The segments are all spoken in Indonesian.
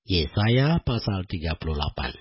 Yesaya pasal 38.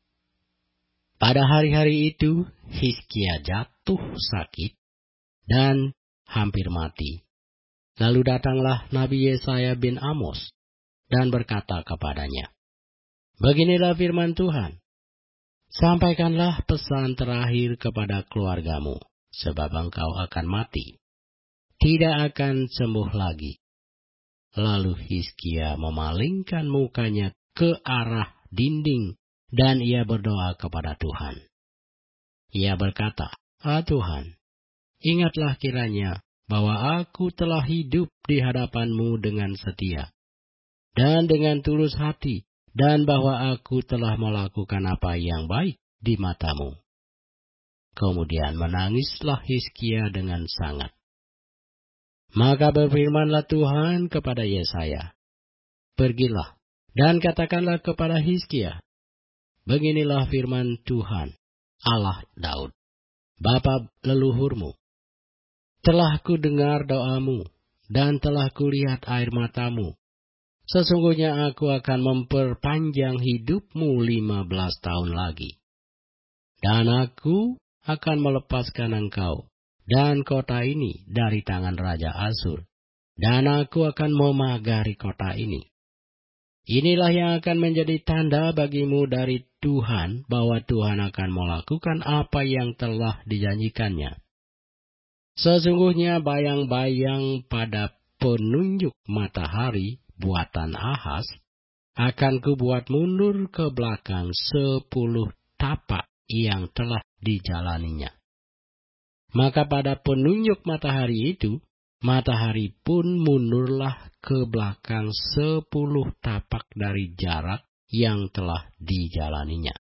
Pada hari-hari itu, Hizkia jatuh sakit dan hampir mati. Lalu datanglah Nabi Yesaya bin Amos dan berkata kepadanya, "Beginilah firman Tuhan, sampaikanlah pesan terakhir kepada keluargamu, sebab engkau akan mati, tidak akan sembuh lagi." Lalu Hizkia memalingkan mukanya ke arah dinding dan ia berdoa kepada Tuhan. Ia berkata, Tuhan, ingatlah kiranya bahwa aku telah hidup di hadapan-Mu dengan setia dan dengan tulus hati, dan bahwa aku telah melakukan apa yang baik di mata-Mu." Kemudian menangislah Hizkia dengan sangat. Maka berfirmanlah Tuhan kepada Yesaya, "Pergilah dan katakanlah kepada Hizkia, beginilah firman Tuhan, Allah Daud, bapa leluhurmu. Telah kudengar doamu dan telah kulihat air matamu. Sesungguhnya aku akan memperpanjang hidupmu 15 tahun lagi. Dan aku akan melepaskan engkau dan kota ini dari tangan Raja Asyur. Dan aku akan memagari kota ini. Inilah yang akan menjadi tanda bagimu dari Tuhan, bahwa Tuhan akan melakukan apa yang telah dijanjikannya. Sesungguhnya bayang-bayang pada penunjuk matahari buatan Ahaz akan kubuat mundur ke belakang 10 tapak yang telah dijalaninya. Maka pada penunjuk matahari itu, matahari pun mundurlah ke belakang 10 tapak dari jarak yang telah dijalaninya.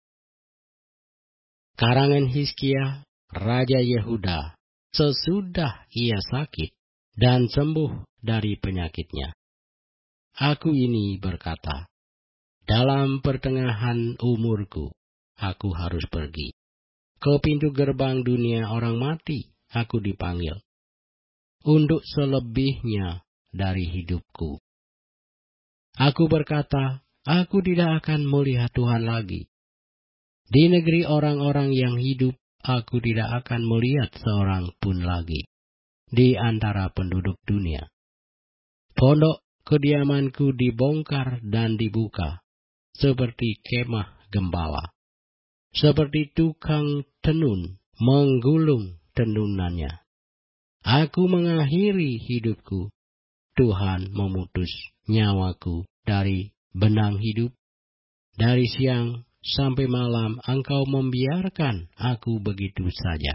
Karangan Hizkia, Raja Yehuda, sesudah ia sakit dan sembuh dari penyakitnya. Aku ini berkata, dalam pertengahan umurku, aku harus pergi. Ke pintu gerbang dunia orang mati, aku dipanggil. Untuk selebihnya dari hidupku. Aku berkata, aku tidak akan melihat Tuhan lagi. Di negeri orang-orang yang hidup, aku tidak akan melihat seorang pun lagi. Di antara penduduk dunia. Pondok kediamanku dibongkar dan dibuka, seperti kemah gembala. Seperti tukang tenun menggulung tenunannya. Aku mengakhiri hidupku. Tuhan memutus nyawaku dari benang hidup. Dari siang sampai malam Engkau membiarkan aku begitu saja.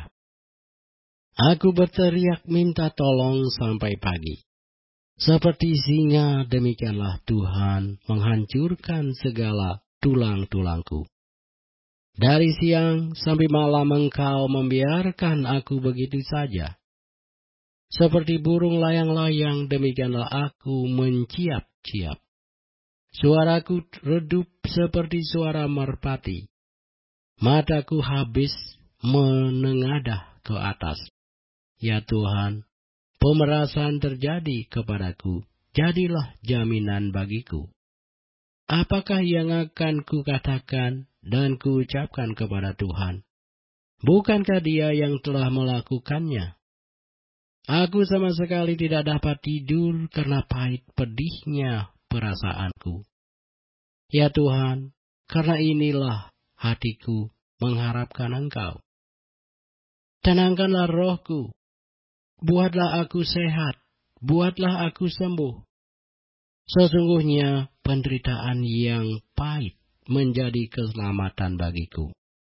Aku berteriak minta tolong sampai pagi. Seperti singa demikianlah Tuhan menghancurkan segala tulang-tulangku. Dari siang sampai malam Engkau membiarkan aku begitu saja. Seperti burung layang-layang demikianlah aku menciap-ciap. Suaraku redup seperti suara merpati. Mataku habis menengadah ke atas. Ya Tuhan, pemerasan terjadi kepadaku. Jadilah jaminan bagiku. Apakah yang akan kukatakan dan kuucapkan kepada Tuhan? Bukankah Dia yang telah melakukannya? Aku sama sekali tidak dapat tidur karena pahit pedihnya perasaanku. Ya Tuhan, karena inilah hatiku mengharapkan Engkau. Tenangkanlah rohku, buatlah aku sehat, buatlah aku sembuh. Sesungguhnya penderitaan yang pahit menjadi keselamatan bagiku.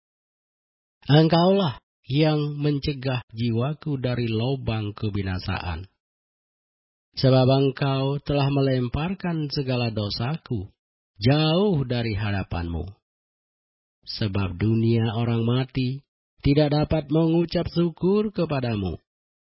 Engkaulah yang mencegah jiwaku dari lubang kebinasaan. Sebab Engkau telah melemparkan segala dosaku jauh dari hadapan-Mu. Sebab dunia orang mati tidak dapat mengucap syukur kepadamu.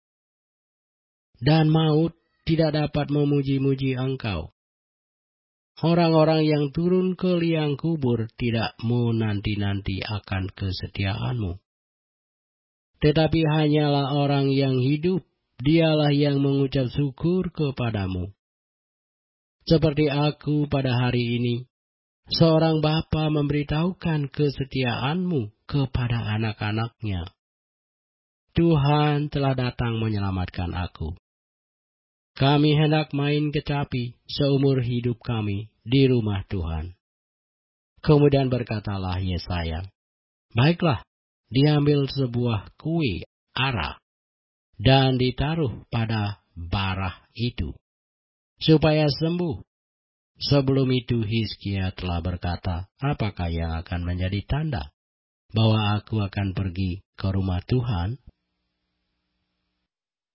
Dan maut tidak dapat memuji-muji Engkau. Orang-orang yang turun ke liang kubur tidak menanti-nanti akan kesetiaan-Mu. Tetapi hanyalah orang yang hidup, dialah yang mengucap syukur kepadamu. Seperti aku pada hari ini, Seorang bapa memberitahukan kesetiaan-Mu kepada anak-anaknya. Tuhan telah datang menyelamatkan aku. Kami hendak main kecapi seumur hidup kami di rumah Tuhan. Kemudian berkatalah Yesaya, baiklah, diambil sebuah kue ara dan ditaruh pada barah itu, supaya sembuh. Sebelum itu Hizkia telah berkata, apakah yang akan menjadi tanda bahwa aku akan pergi ke rumah Tuhan?